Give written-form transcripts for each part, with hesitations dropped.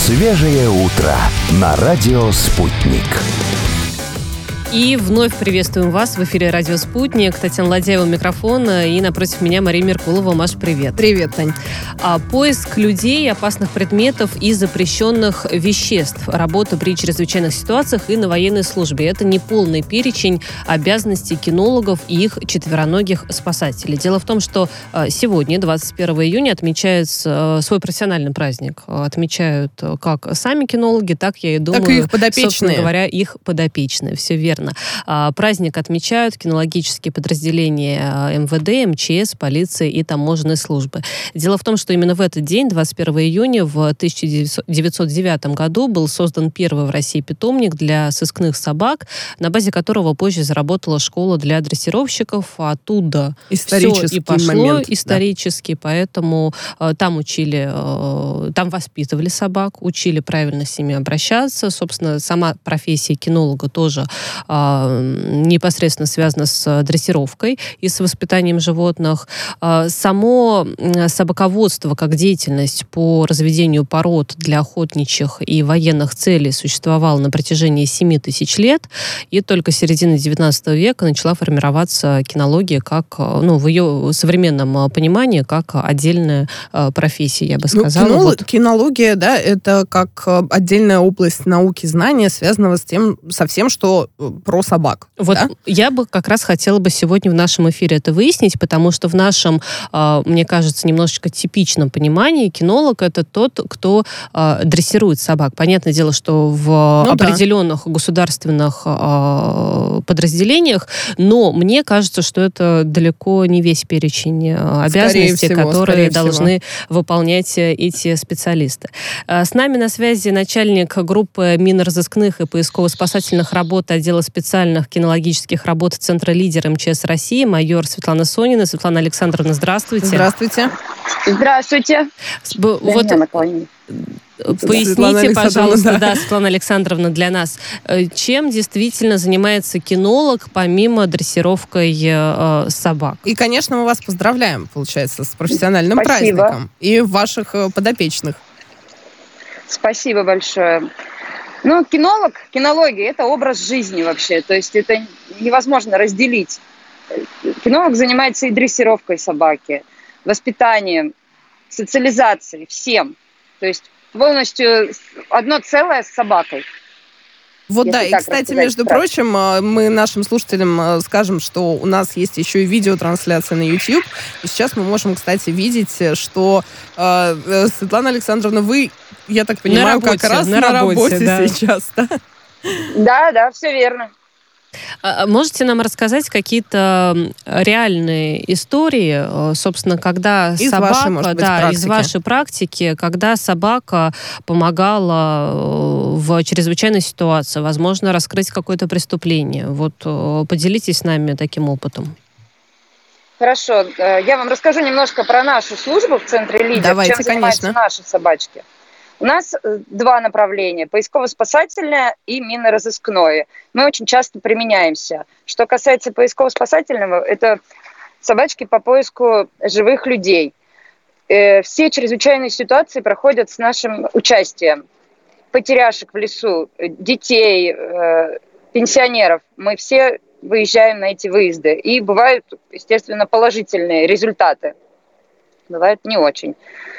Свежее утро на радио «Спутник». И вновь приветствуем вас в эфире «Радио Спутник». Татьяна Ладяева у микрофона, и напротив меня Мария Меркулова. Маш, привет. Привет, Тань. Поиск людей, опасных предметов и запрещенных веществ. Работа при чрезвычайных ситуациях и на военной службе. Это не полный перечень обязанностей кинологов и их четвероногих спасателей. Дело в том, что сегодня, 21 июня, отмечается свой профессиональный праздник. Отмечают как сами кинологи, так, я и думаю, так и их подопечные. Собственно говоря, их подопечные. Все верно. Праздник отмечают кинологические подразделения МВД, МЧС, полиции и таможенной службы. Дело в том, что именно в этот день, 21 июня, в 1909 году был создан первый в России питомник для сыскных собак, на базе которого позже заработала школа для дрессировщиков. Оттуда все и пошло момент, исторически, да. Поэтому там учили, там воспитывали собак, учили правильно с ними обращаться. Собственно, сама профессия кинолога тоже непосредственно связано с дрессировкой и с воспитанием животных. Само собаководство как деятельность по разведению пород для охотничьих и военных целей существовало на протяжении 7 тысяч лет, и только с середины 19 века начала формироваться кинология как, в ее современном понимании, как отдельная профессия, я бы сказала. Кинология, да, это как отдельная область науки, знания, связанного со всем, что про собак. Вот да? Я бы как раз хотела бы сегодня в нашем эфире это выяснить, потому что в нашем, мне кажется, немножечко типичном понимании кинолог — это тот, кто дрессирует собак. Понятное дело, что в определенных государственных подразделениях, но мне кажется, что это далеко не весь перечень обязанностей, которые должны выполнять эти специалисты. С нами на связи начальник группы минно-розыскных и поисково-спасательных работ отдела специальных кинологических работ Центра «Лидер» МЧС России, майор Светлана Сонина. Светлана Александровна, здравствуйте. Здравствуйте. Здравствуйте. Поясните, пожалуйста, Светлана Александровна, для нас, чем действительно занимается кинолог помимо дрессировкой собак? И, конечно, мы вас поздравляем, получается, с профессиональным праздником и ваших подопечных. Спасибо большое. Кинология – это образ жизни вообще, то есть это невозможно разделить. Кинолог занимается и дрессировкой собаки, воспитанием, социализацией, всем. То есть полностью одно целое с собакой. Вот да, и, кстати, между прочим, мы нашим слушателям скажем, что у нас есть еще и видеотрансляция на YouTube. И сейчас мы можем, кстати, видеть, что Светлана Александровна, вы, я так понимаю, как раз на работе сейчас, да? Да, все верно. Можете нам рассказать какие-то реальные истории, собственно, когда из вашей практики, когда собака помогала в чрезвычайной ситуации, возможно, раскрыть какое-то преступление? Вот поделитесь с нами таким опытом. Хорошо, я вам расскажу немножко про нашу службу в Центре «Лидер». Давайте, чем занимаются наши собачки. У нас 2 направления – поисково-спасательное и минно-розыскное. Мы очень часто применяемся. Что касается поисково-спасательного, это собачки по поиску живых людей. Все чрезвычайные ситуации проходят с нашим участием. Потеряшек в лесу, детей, пенсионеров. Мы все выезжаем на эти выезды. И бывают, естественно, положительные результаты. Бывают не очень.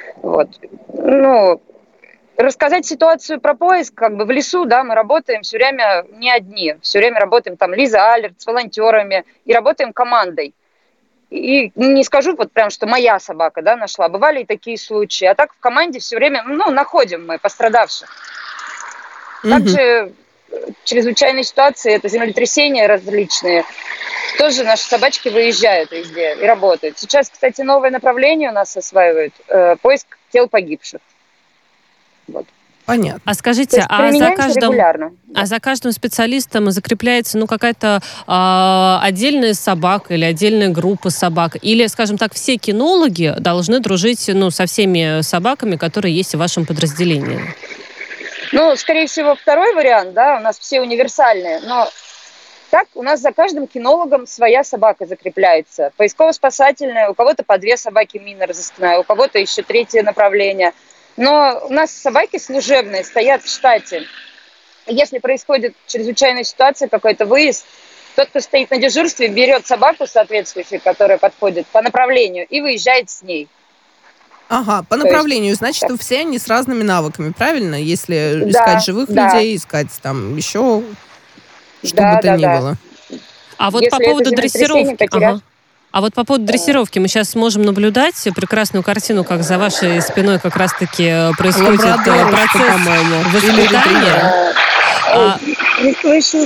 Рассказать ситуацию про поиск, в лесу, мы работаем все время не одни, все время работаем Лиза Алерт с волонтерами и работаем командой. И не скажу прям, что моя собака, нашла, бывали и такие случаи, а так в команде все время, находим мы пострадавших. Также чрезвычайные ситуации, это землетрясения различные, тоже наши собачки выезжают везде и работают. Сейчас, кстати, новое направление у нас осваивают, поиск тел погибших. Понятно. А скажите, за каждым специалистом закрепляется какая-то отдельная собака или отдельная группа собак? Или, скажем так, все кинологи должны дружить со всеми собаками, которые есть в вашем подразделении? Скорее всего, второй вариант, у нас все универсальные, но так у нас за каждым кинологом своя собака закрепляется. Поисково-спасательная, у кого-то по 2 собаки минно-розыскная, у кого-то еще 3 направление. Но у нас собаки служебные стоят в штате. Если происходит чрезвычайная ситуация, какой-то выезд, тот, кто стоит на дежурстве, берет собаку соответствующую, которая подходит по направлению, и выезжает с ней. Ага, по направлению. Значит, все они с разными навыками, правильно? Если искать живых людей, искать там еще что бы то ни было. А вот по поводу дрессировки... А вот по поводу дрессировки мы сейчас можем наблюдать прекрасную картину, как за вашей спиной как раз-таки происходит процесс воспитания. Не слышу.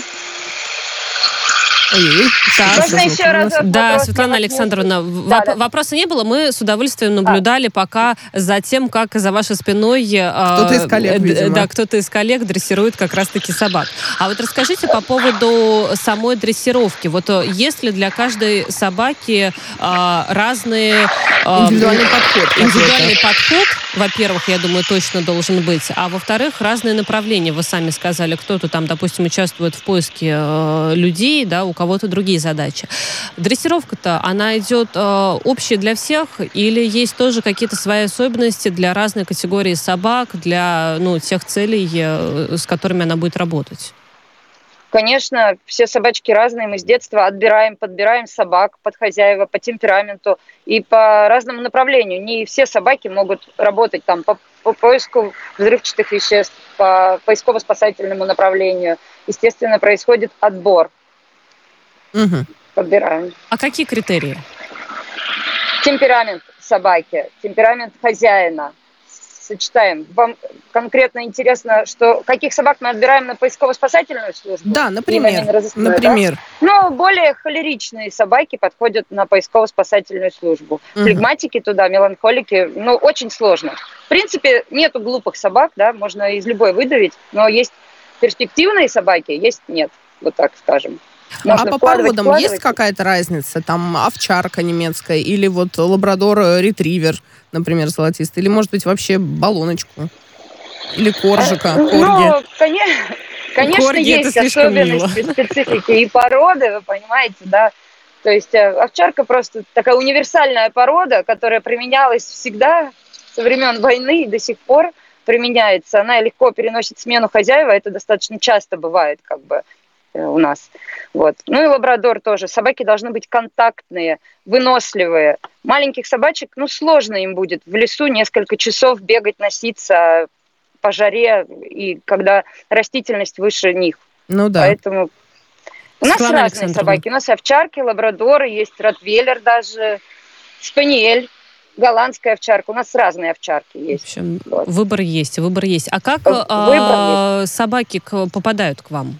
Можно еще раз? Да, Светлана Александровна, вопроса не было. Мы с удовольствием наблюдали пока за тем, как за вашей спиной кто-то из коллег, видимо. Да, кто-то из коллег дрессирует как раз-таки собак. А вот расскажите по поводу самой дрессировки. Вот есть ли для каждой собаки разные... Индивидуальный подход. Индивидуальный подход, во-первых, я думаю, точно должен быть. А во-вторых, разные направления. Вы сами сказали, кто-то там, допустим, участвует в поиске людей, да, у кого-то другие задачи. Дрессировка-то, она идет общая для всех или есть тоже какие-то свои особенности для разной категории собак, для тех целей, с которыми она будет работать? Конечно, все собачки разные. Мы с детства подбираем собак под хозяева, по темпераменту и по разному направлению. Не все собаки могут работать там по поиску взрывчатых веществ, по поисково-спасательному направлению. Естественно, происходит отбор. Угу. Подбираем. А какие критерии? Темперамент собаки, темперамент хозяина. Сочетаем. Вам конкретно интересно, каких собак мы отбираем на поисково-спасательную службу? Да, например. Да? Более холеричные собаки подходят на поисково-спасательную службу. Флегматики туда, меланхолики, очень сложно. В принципе, нету глупых собак, да, можно из любой выдавить, но есть перспективные собаки, есть нет, вот так скажем. Можно по породам есть какая-то разница? Там овчарка немецкая или вот лабрадор-ретривер, например, золотистый? Или, может быть, вообще баллоночку? Или коржика, корги? Конечно, корги есть особенности, специфики и породы, вы понимаете, да. То есть овчарка просто такая универсальная порода, которая применялась всегда со времен войны и до сих пор применяется. Она легко переносит смену хозяева, это достаточно часто бывает, у нас. Вот. И лабрадор тоже. Собаки должны быть контактные, выносливые. Маленьких собачек, сложно им будет в лесу несколько часов бегать, носиться по жаре, и когда растительность выше них. Да. Поэтому у нас разные собаки. У нас овчарки, лабрадоры, есть ротвейлер даже, спаниель, голландская овчарка. У нас разные овчарки есть. В общем, выбор есть. А как собаки попадают к вам?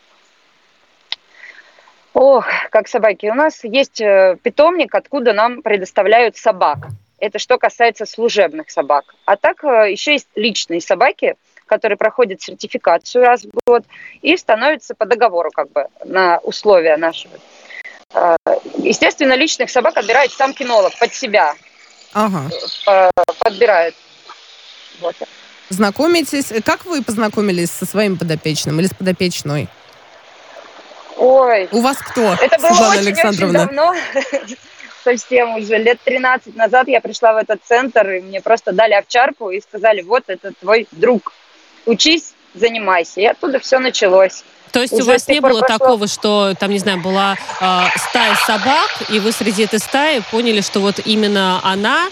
Как собаки. У нас есть питомник, откуда нам предоставляют собак. Это что касается служебных собак. А так еще есть личные собаки, которые проходят сертификацию раз в год и становятся по договору на условия нашего. Естественно, личных собак отбирает сам кинолог под себя. Подбирает. Вот. Знакомитесь. Как вы познакомились со своим подопечным или с подопечной? Ой. У вас кто, это было Светлана Александровна? Очень давно, совсем уже, лет 13 назад я пришла в этот центр, и мне просто дали овчарку и сказали, вот это твой друг, учись, занимайся. И оттуда все началось. То есть у вас не было такого, что, там, не знаю, была стая собак, и вы среди этой стаи поняли, что вот именно она,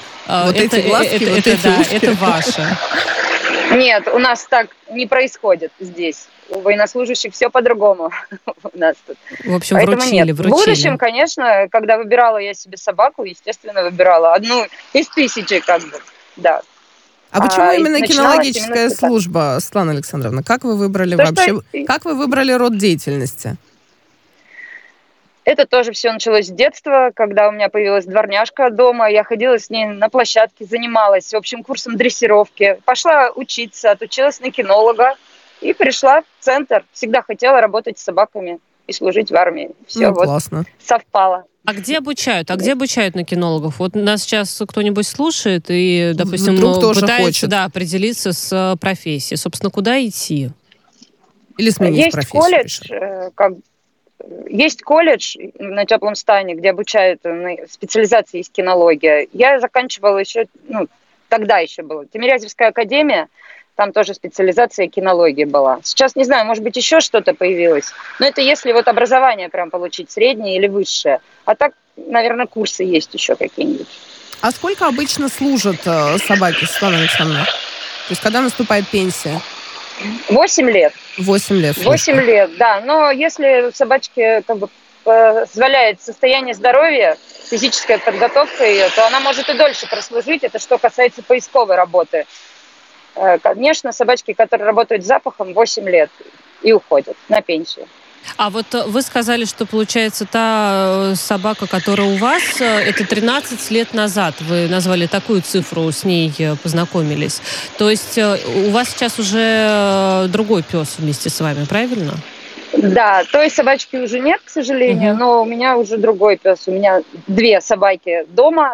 это ваша? Нет, у нас так не происходит здесь. У военнослужащих все по-другому у нас тут. В общем, вручили. В будущем, конечно, когда выбирала я себе собаку, естественно, выбирала одну из тысячи, да. А почему именно кинологическая служба, Светлана Александровна? Как вы выбрали как вы выбрали род деятельности? Это тоже все началось с детства, когда у меня появилась дворняжка дома. Я ходила с ней на площадке, занималась общим курсом дрессировки. Пошла учиться, отучилась на кинолога и пришла в центр. Всегда хотела работать с собаками и служить в армии. Все классно. Совпало. А где обучают? на кинологов? Вот нас сейчас кто-нибудь слушает и, допустим, пытается определиться с профессией. Собственно, куда идти? Или сменить профессию? Есть колледж на Теплом Стане, где обучают специализации из кинологии. Я заканчивала еще тогда еще было. Тимирязевская академия, там тоже специализация кинологии была. Сейчас, не знаю, может быть, еще что-то появилось. Но это если вот образование прям получить, среднее или высшее. А так, наверное, курсы есть еще какие-нибудь. А сколько обычно служат собаки, Светлана Александровна? То есть когда наступает пенсия? 8 лет. 8 лет. 8 лет, да. Но если собачке как бы позволяет состояние здоровья, физическая подготовка ее, то она может и дольше прослужить. Это что касается поисковой работы. Конечно, собачки, которые работают с запахом, 8 лет и уходят на пенсию. А вот вы сказали, что, получается, та собака, которая у вас, это 13 лет назад. Вы назвали такую цифру, с ней познакомились. То есть у вас сейчас уже другой пес вместе с вами, правильно? Да, той собачки уже нет, к сожалению, но у меня уже другой пес. У меня 2 собаки дома.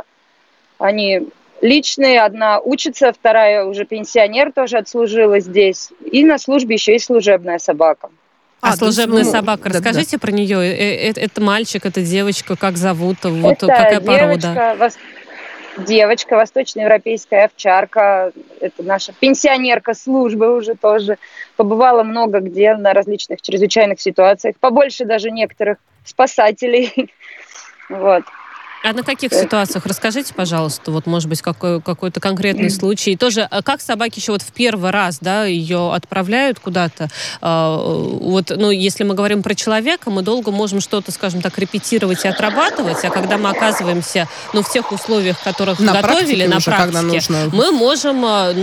Они личные, одна учится, вторая уже пенсионер, тоже отслужила здесь. И на службе еще есть служебная собака. А служебная собака, расскажите про нее. Это мальчик, это девочка, как зовут, вот это какая порода? Девочка, восточноевропейская овчарка. Это наша пенсионерка службы уже тоже. Побывала много где на различных чрезвычайных ситуациях. Побольше даже некоторых спасателей. Вот. А на каких ситуациях? Расскажите, пожалуйста, вот, может быть, какой-то конкретный случай. И тоже, как собаки еще вот в первый раз, да, ее отправляют куда-то? Вот, ну, если мы говорим про человека, мы долго можем что-то, скажем так, репетировать и отрабатывать, а когда мы оказываемся, ну, в тех условиях, в которых готовили на практике, мы можем,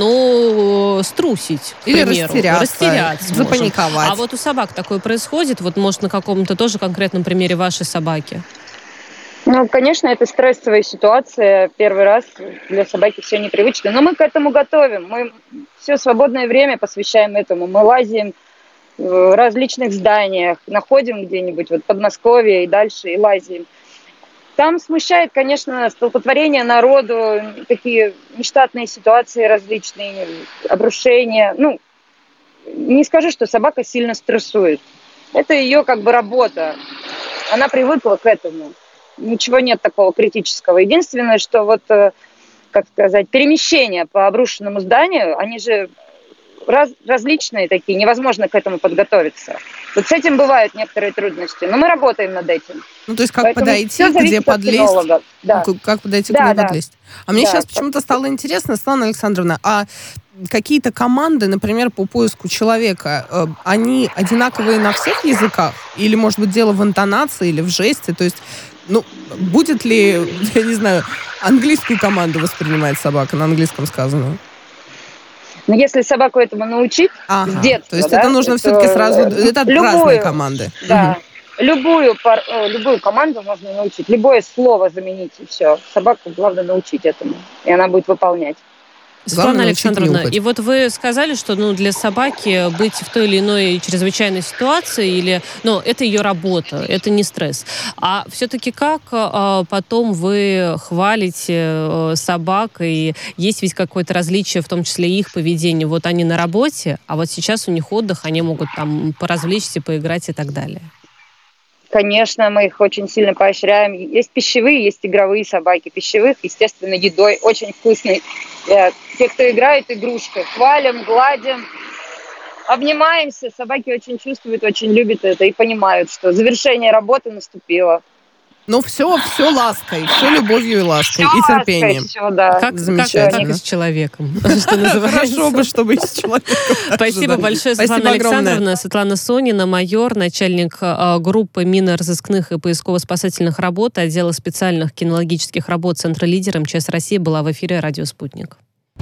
ну, струсить, к примеру. Растеряться запаниковать. А вот у собак такое происходит? Вот, может, на каком-то тоже конкретном примере вашей собаки? Ну, конечно, это стрессовая ситуация. Первый раз для собаки все непривычно. Но мы к этому готовим. Мы все свободное время посвящаем этому. Мы лазим в различных зданиях, находим где-нибудь вот Подмосковье и дальше, и лазим. Там смущает, конечно, столпотворение народу, такие нештатные ситуации различные, обрушения. Ну, не скажу, что собака сильно стрессует. Это ее как бы работа. Она привыкла к этому. Ничего нет такого критического. Единственное, что вот, как сказать, перемещения по обрушенному зданию, они же различные такие, невозможно к этому подготовиться. Вот с этим бывают некоторые трудности, но мы работаем над этим. Ну, то есть как подойти, где подлезть? Да. Как подойти, куда подлезть? А мне сейчас почему-то стало интересно, Светлана Александровна, а какие-то команды, например, по поиску человека, они одинаковые на всех языках? Или, может быть, дело в интонации или в жесте? То есть, ну, будет ли, я не знаю, английскую команду воспринимает собака, на английском сказанную? Но если собаку этому научить с детства... То есть это нужно все-таки сразу... Это разные команды. Да. Любую команду можно научить. Любое слово заменить, и все. Собаку главное научить этому. И она будет выполнять. Светлана Александровна, и вот вы сказали, что для собаки быть в той или иной чрезвычайной ситуации, или, это ее работа, это не стресс. А все-таки как потом вы хвалите собак, и есть ведь какое-то различие, в том числе их поведение. Вот они на работе, а вот сейчас у них отдых, они могут там поразвлечься, поиграть и так далее. Конечно, мы их очень сильно поощряем. Есть пищевые, есть игровые собаки. Пищевых, естественно, едой очень вкусной. Те, кто играет игрушкой, хвалим, гладим, обнимаемся. Собаки очень чувствуют, очень любят это и понимают, что завершение работы наступило. Ну, все лаской, все любовью и лаской, и терпением. Все, да. Как и с человеком. Хорошо бы, чтобы и с человеком. Спасибо большое, Светлана Александровна. Светлана Сонина, майор, начальник группы минно-розыскных и поисково-спасательных работ, отдела специальных кинологических работ Центра «Лидер» МЧС России, была в эфире «Радио Спутник».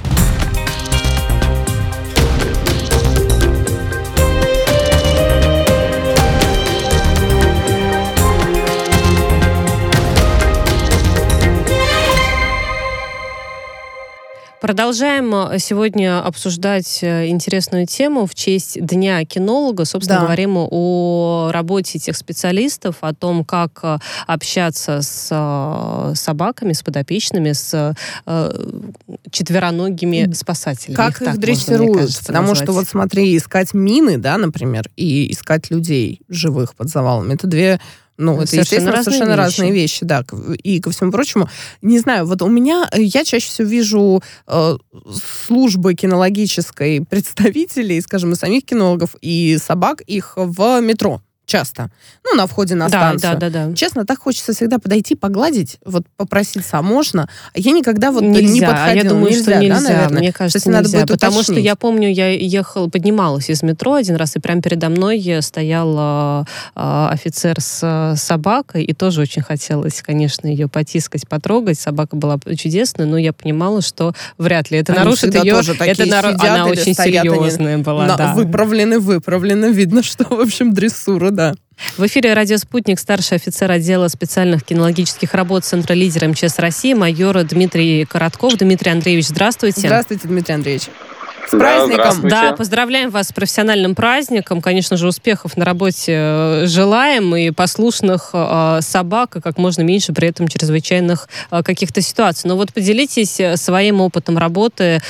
Продолжаем сегодня обсуждать интересную тему в честь Дня кинолога. Собственно, говорим о работе этих специалистов, о том, как общаться с собаками, с подопечными, с четвероногими спасателями. Как их дрессируют? Потому что, вот смотри, искать мины, например, и искать людей живых под завалами, это две Ну, это, естественно, совершенно разные вещи, да. И ко всему прочему, не знаю, вот у меня, я чаще всего вижу службы кинологической представителей, скажем, и самих кинологов, и собак их в метро. Часто. Ну, на входе на станцию. Да. Честно, так хочется всегда подойти, погладить, вот попроситься, а можно? А я никогда вот не подходила. Я думаю, нельзя, что нельзя. Да, наверное? Мне кажется, надо нельзя. будет потому уточнить. что я помню, я поднималась из метро один раз, и прямо передо мной стоял офицер с собакой, и тоже очень хотелось, конечно, ее потискать, потрогать. Собака была чудесная, но я понимала, что вряд ли это нарушит ее. Она очень серьезная была. Выправлены. Видно, что, в общем, дрессура, да. В эфире «Радио Спутник» старший офицер отдела специальных кинологических работ Центра лидера МЧС России майор Дмитрий Коротков. Дмитрий Андреевич, здравствуйте. Здравствуйте, Дмитрий Андреевич. С праздником! Да, поздравляем вас с профессиональным праздником. Конечно же, успехов на работе желаем и послушных собак, и как можно меньше при этом чрезвычайных каких-то ситуаций. Но вот поделитесь своим опытом работы.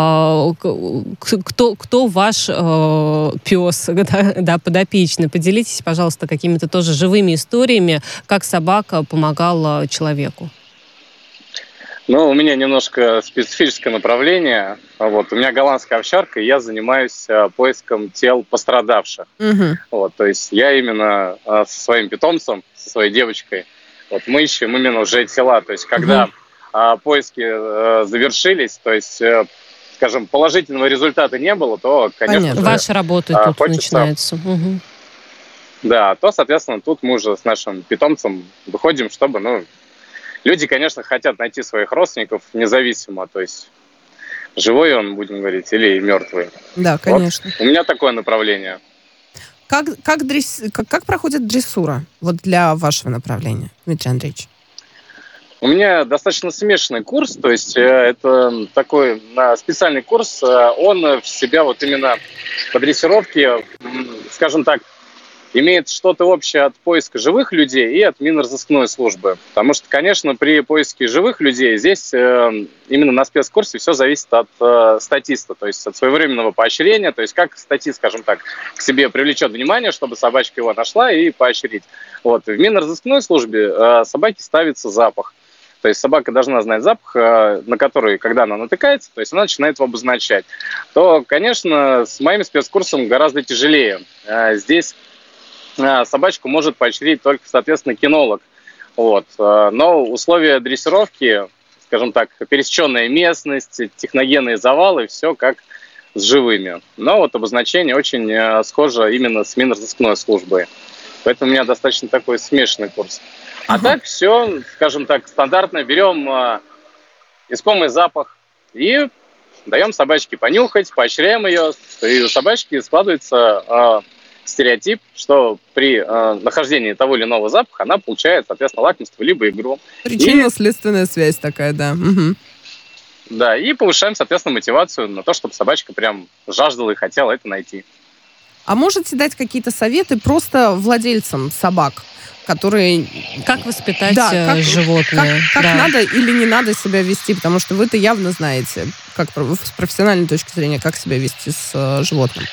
Кто ваш пес, да, подопечный? Поделитесь, пожалуйста, какими-то тоже живыми историями, как собака помогала человеку. Ну, у меня немножко специфическое направление. Вот, у меня голландская овчарка, и я занимаюсь поиском тел пострадавших. Вот, то есть я именно со своим питомцем, со своей девочкой, вот, мы ищем именно уже тела. То есть когда поиски завершились, то есть, скажем, положительного результата не было, то, конечно же, ваша работа тут начинается. Да, то, соответственно, тут мы уже с нашим питомцем выходим, чтобы, люди, конечно, хотят найти своих родственников независимо, то есть живой он, будем говорить, или мертвый. Да, конечно. Вот. У меня такое направление. Как проходит дрессура вот для вашего направления, Дмитрий Андреевич? У меня достаточно смешанный курс, то есть это такой специальный курс, он в себя вот именно по дрессировке, скажем так, имеет что-то общее от поиска живых людей и от минно-розыскной службы. Потому что, конечно, при поиске живых людей здесь именно на спецкурсе все зависит от статиста, то есть от своевременного поощрения, то есть как статист, скажем так, к себе привлечет внимание, чтобы собачка его нашла и поощрить. Вот. В минно-розыскной службе собаке ставится запах. То есть собака должна знать запах, на который, когда она натыкается, то есть она начинает его обозначать. То, конечно, с моим спецкурсом гораздо тяжелее. Здесь собачку может поощрить только, соответственно, кинолог. Вот. Но условия дрессировки, скажем так, пересеченная местность, техногенные завалы, все как с живыми. Но вот обозначение очень схоже именно с минно-розыскной службой. Поэтому у меня достаточно такой смешанный курс. А так все, скажем так, стандартно. Берем искомый запах и даем собачке понюхать, поощряем ее. И у собачки складывается стереотип, что при нахождении того или иного запаха она получает, соответственно, лакомство либо игру. Причинно-следственная связь такая, да. Да, и повышаем, соответственно, мотивацию на то, чтобы собачка прям жаждала и хотела это найти. А можете дать какие-то советы просто владельцам собак, которые... Как воспитать животное? Как надо или не надо себя вести? Потому что вы-то явно знаете, как с профессиональной точки зрения, как себя вести с животным.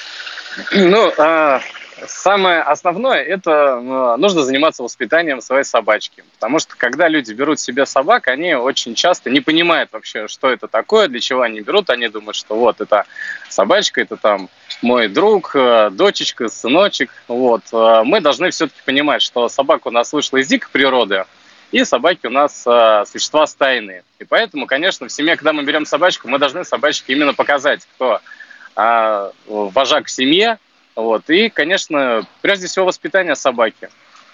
Самое основное, это нужно заниматься воспитанием своей собачки. Потому что, когда люди берут себе собак, они очень часто не понимают вообще, что это такое, для чего они берут. Они думают, что вот это собачка, это там мой друг, дочечка, сыночек. Вот. Мы должны все-таки понимать, что собака у нас вышла из дикой природы, и собаки у нас существа стайные. И поэтому, конечно, в семье, когда мы берем собачку, мы должны собачке именно показать, кто вожак в семье. Вот. И, конечно, прежде всего, воспитание собаки.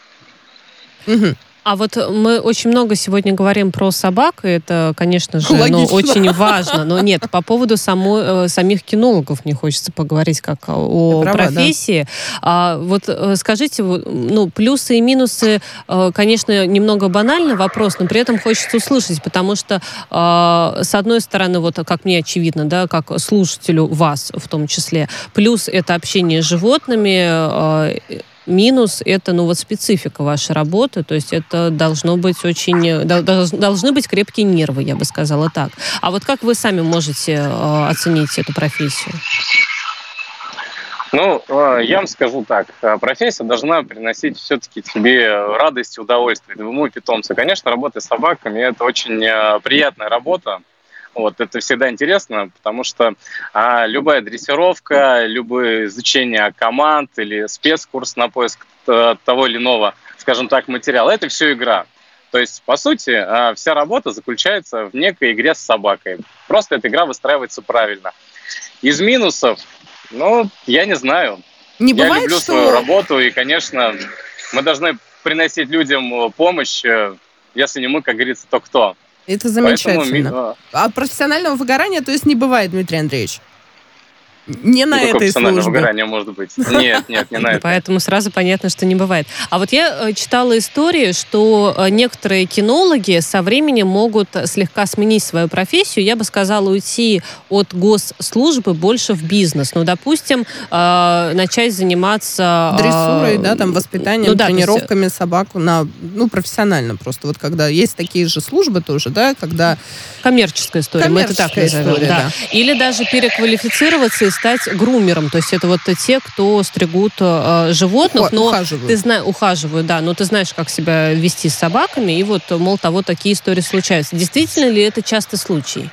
А вот мы очень много сегодня говорим про собак, и это, конечно же, очень важно. Но нет, по поводу самих кинологов мне хочется поговорить как о профессии. Да. Вот скажите, плюсы и минусы, конечно, немного банальный вопрос, но при этом хочется услышать, потому что, с одной стороны, вот как мне очевидно, да, как слушателю вас в том числе, плюс это общение с животными, минус — это, специфика вашей работы, то есть это должны быть крепкие нервы, я бы сказала так. А вот как вы сами можете оценить эту профессию? Ну, я вам скажу так. Профессия должна приносить все-таки тебе радость и удовольствие твоему питомцу. Конечно, работа с собаками – это очень приятная работа. Вот, это всегда интересно, потому что любая дрессировка, любое изучение команд или спецкурс на поиск того или иного, скажем так, материала – это все игра. То есть, по сути, вся работа заключается в некой игре с собакой. Просто эта игра выстраивается правильно. Из минусов, я не знаю. Не бывает, я люблю свою работу, и, конечно, мы должны приносить людям помощь. Если не мы, как говорится, то кто? Это замечательно. А профессионального выгорания, то есть, не бывает, Дмитрий Андреевич? Не на этой службе. Выгорание может быть. Нет, не на этой. Поэтому сразу понятно, что не бывает. А вот я читала истории, что некоторые кинологи со временем могут слегка сменить свою профессию. Я бы сказала, уйти от госслужбы больше в бизнес. Ну, допустим, начать заниматься... Дрессурой, да, там, воспитанием, тренировками собак профессионально просто. Вот когда есть такие же службы тоже, да, когда... Коммерческая история, мы это так назовем. Да. Или даже переквалифицироваться и стать грумером. То есть это вот те, кто стригут животных, но ухаживают, да, но ты знаешь, как себя вести с собаками, и вот, мол, такие истории случаются. Действительно ли это частый случай?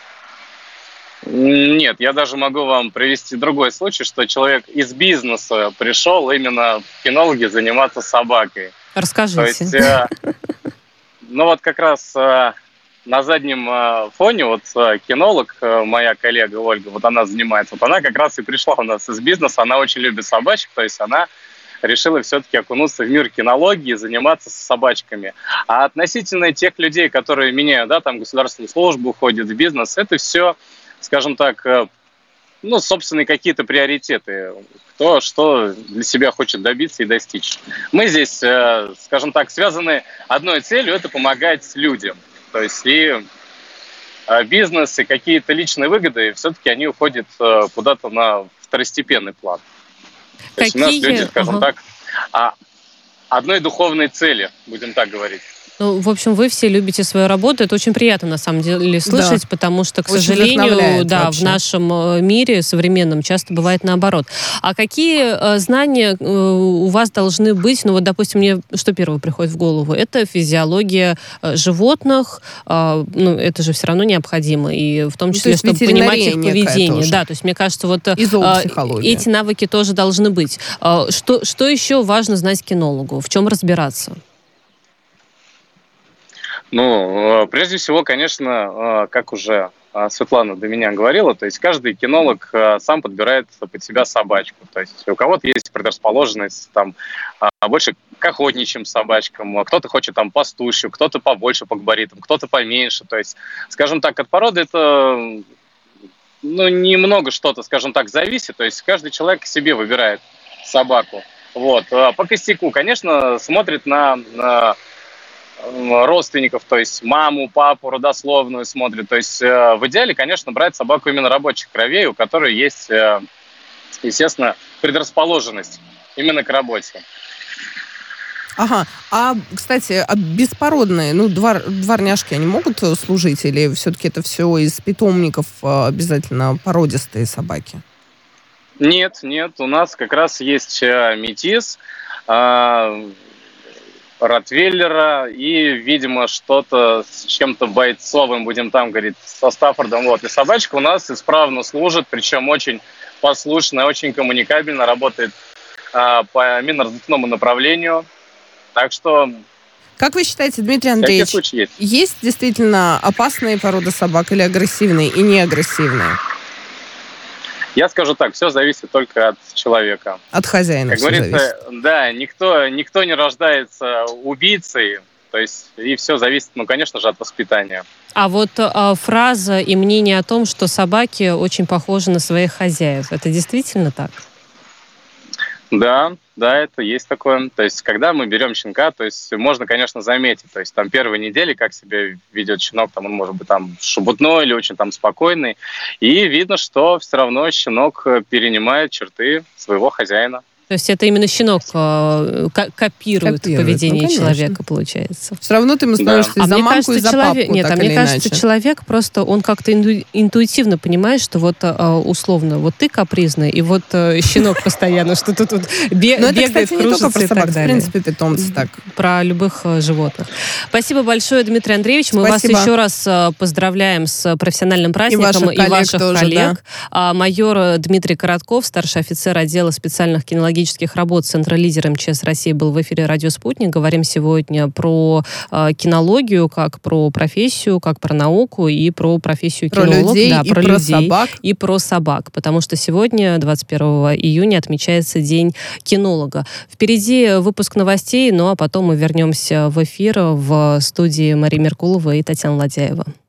Нет, я даже могу вам привести другой случай, что человек из бизнеса пришел именно в кинологи заниматься собакой. Расскажите. То есть, как раз... На заднем фоне кинолог, моя коллега Ольга, она занимается, она как раз и пришла у нас из бизнеса, она очень любит собачек, то есть она решила все-таки окунуться в мир кинологии, заниматься с собачками. А относительно тех людей, которые меняют, государственную службу, уходят в бизнес, это все, скажем так, собственные какие-то приоритеты, кто что для себя хочет добиться и достичь. Мы здесь, скажем так, связаны одной целью, это помогать людям. То есть и бизнес, и какие-то личные выгоды, все-таки они уходят куда-то на второстепенный план. То есть у нас люди, скажем так, одной духовной цели, будем так говорить. Ну, в общем, вы все любите свою работу. Это очень приятно, на самом деле, слышать, да. Потому что, к очень сожалению, в нашем мире современном часто бывает наоборот. А какие знания у вас должны быть? Допустим, мне что первое приходит в голову? Это физиология животных. Это же все равно необходимо. И в том числе, чтобы понимать их поведение. Да, то есть, мне кажется, эти навыки тоже должны быть. Что еще важно знать кинологу? В чем разбираться? Прежде всего, конечно, как уже Светлана до меня говорила, то есть каждый кинолог сам подбирает под себя собачку. То есть у кого-то есть предрасположенность больше к охотничьим собачкам, кто-то хочет пастушью, кто-то побольше по габаритам, кто-то поменьше. То есть, скажем так, от породы это немного что-то, скажем так, зависит. То есть каждый человек себе выбирает собаку. По костяку, конечно, смотрит на родственников, то есть маму, папу, родословную смотрит. То есть в идеале, конечно, брать собаку именно рабочих кровей, у которой есть, естественно, предрасположенность именно к работе. Ага. Кстати, беспородные, дворняжки, они могут служить? Или все-таки это все из питомников обязательно породистые собаки? Нет. У нас как раз есть метис, ротвейлера и, видимо, что-то с чем-то бойцовым, будем говорить, со Стаффордом. И собачка у нас исправно служит, причем очень послушная, очень коммуникабельно, работает по минно-разыскному направлению. Так что... Как вы считаете, Дмитрий Андреевич, есть действительно опасные породы собак или агрессивные и неагрессивные? Я скажу так, все зависит только от человека. От хозяина. Как говорится, да, никто не рождается убийцей, то есть и все зависит, конечно же, от воспитания. А фраза и мнение о том, что собаки очень похожи на своих хозяев, это действительно так? Да, это есть такое. То есть, когда мы берем щенка, то есть можно, конечно, заметить, то есть первые недели, как себя ведет щенок, он может быть шебутной или очень спокойный, и видно, что все равно щенок перенимает черты своего хозяина. То То есть это именно щенок копирует поведение человека, получается. Все равно ты ему становишься за мамку и за папку. Нет, а мне кажется, человек просто, он как-то интуитивно понимает, что вот условно, вот ты капризный, и вот щенок постоянно что-то тут бегает, это, кстати, не только про собак, и так далее. в принципе, питомцы так. Про любых животных. Спасибо большое, Дмитрий Андреевич. Мы вас еще раз поздравляем с профессиональным праздником и ваших коллег. Да. Майор Дмитрий Коротков, старший офицер отдела специальных кинологических работ Центра «Лидер» МЧС России, был в эфире «Радио Спутник». Говорим сегодня про кинологию, как про профессию, как про науку и про профессию кинолога. Про людей, и про людей, собак. И про собак. Потому что сегодня, 21 июня, отмечается День кинолога. Впереди выпуск новостей, ну а потом мы вернемся в эфир в студии Марии Меркулова и Татьяна Ладяева.